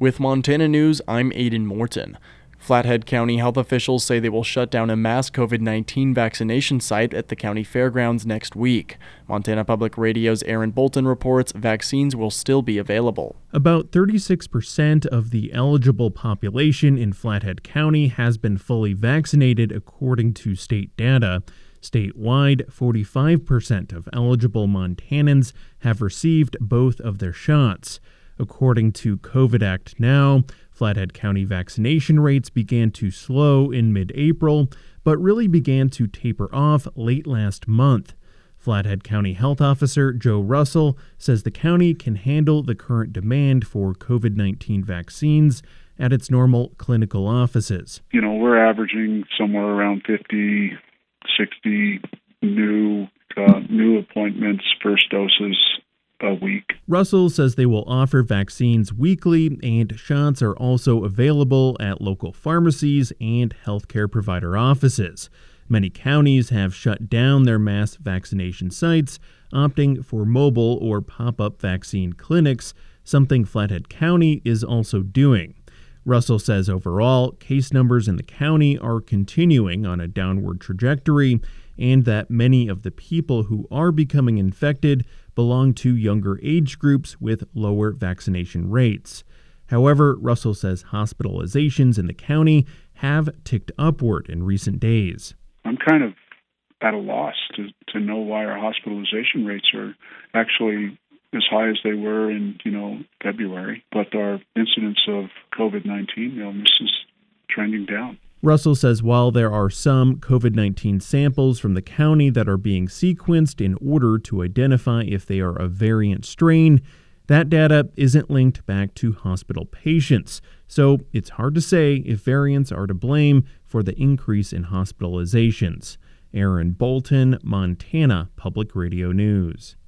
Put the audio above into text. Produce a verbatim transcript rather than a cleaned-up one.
With Montana News, I'm Aidan Morton. Flathead County health officials say they will shut down a mass covid nineteen vaccination site at the county fairgrounds next week. Montana Public Radio's Aaron Bolton reports vaccines will still be available. About thirty-six percent of the eligible population in Flathead County has been fully vaccinated, according to state data. Statewide, forty-five percent of eligible Montanans have received both of their shots. According to COVID Act Now, Flathead County vaccination rates began to slow in mid-April, but really began to taper off late last month. Flathead County Health Officer Joe Russell says the county can handle the current demand for covid nineteen vaccines at its normal clinical offices. You know, we're averaging somewhere around fifty, sixty new uh, new appointments, first doses a week. Russell says they will offer vaccines weekly, and shots are also available at local pharmacies and healthcare provider offices. Many counties have shut down their mass vaccination sites, opting for mobile or pop-up vaccine clinics, something Flathead County is also doing. Russell says overall, case numbers in the county are continuing on a downward trajectory, and that many of the people who are becoming infected belong to younger age groups with lower vaccination rates. However, Russell says hospitalizations in the county have ticked upward in recent days. I'm kind of at a loss to, to know why our hospitalization rates are actually as high as they were in, you know, February, but our incidence of covid nineteen illness is trending down. Russell says while there are some covid nineteen samples from the county that are being sequenced in order to identify if they are a variant strain, that data isn't linked back to hospital patients. So it's hard to say if variants are to blame for the increase in hospitalizations. Aaron Bolton, Montana Public Radio News.